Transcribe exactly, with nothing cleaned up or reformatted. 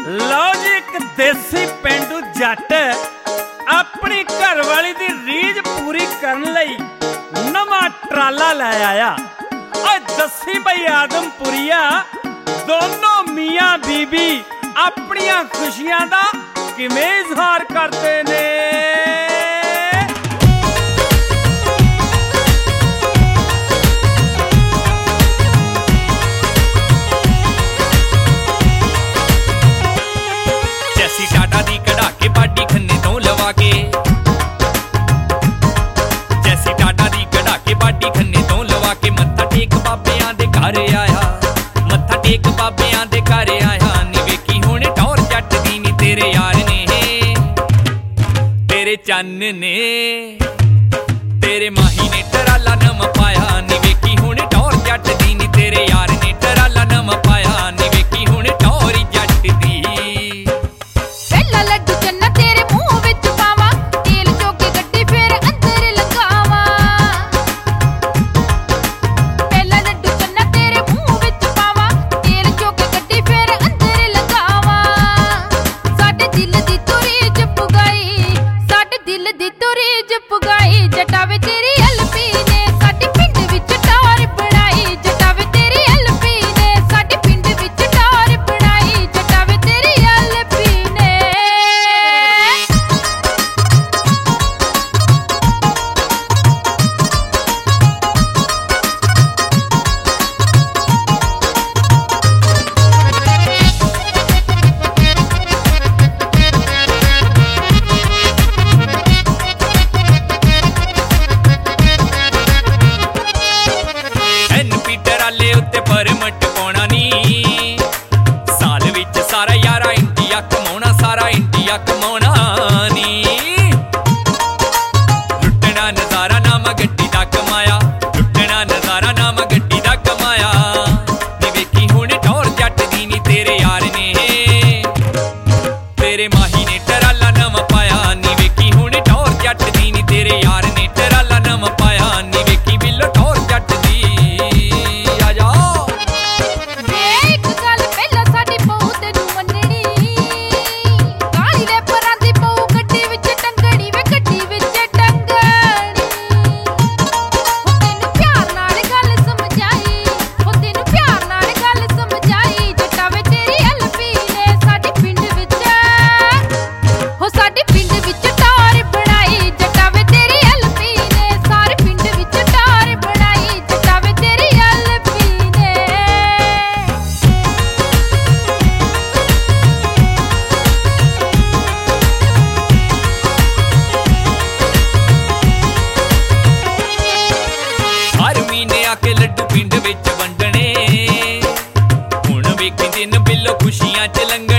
लो जी एक देसी पेंडू जट अपनी घरवाली दी रीझ पूरी करन लई नवा ट्राला लै आया। दसी बई आदमपुरिया दोनों मियां बीबी अपनियां खुशियां दा किवें इजहार करदे ने। जैसी टाटा दी कढ़ा के बाडी खन्ने तो लवा के, जैसी टाटा दी कढ़ा के बाडी खन्ने तो लवा के मत्था टेक बाबियां दे घर आया, मत्था टेक बाबियां दे घर आया। नी वेखी हुण टौर जट दी नी तेरे यार ने, तेरे चन्न ने, तेरे माही ने टराला नम पाया। नी वेखी हुण टौर जट दी नी तेरे यार ने टराला नम पाया। नी वेखी हुण टौर जट दी। परमट पाउणा नी साल विच सारा यारा इंडिया कमाउणा, सारा इंडिया कमाउणा नी। लुट्टना नजारा नाम गड्डी दा कमाया, लुट्टना नजारा नाम गड्डी दा कमाया। नी वेखी हुण टौर जट दी नी तेरे यार ने, तेरे माही ने टराला नम पाया। नी वेखी हुण टौर जट दी नी तेरे यार ने टराला नम पाया। नी वेखी बिल्लो टौर जट दी। के लड्डू पिंड विच वंडने हुण वेखी दिन बिल्लो खुशियां च लंघ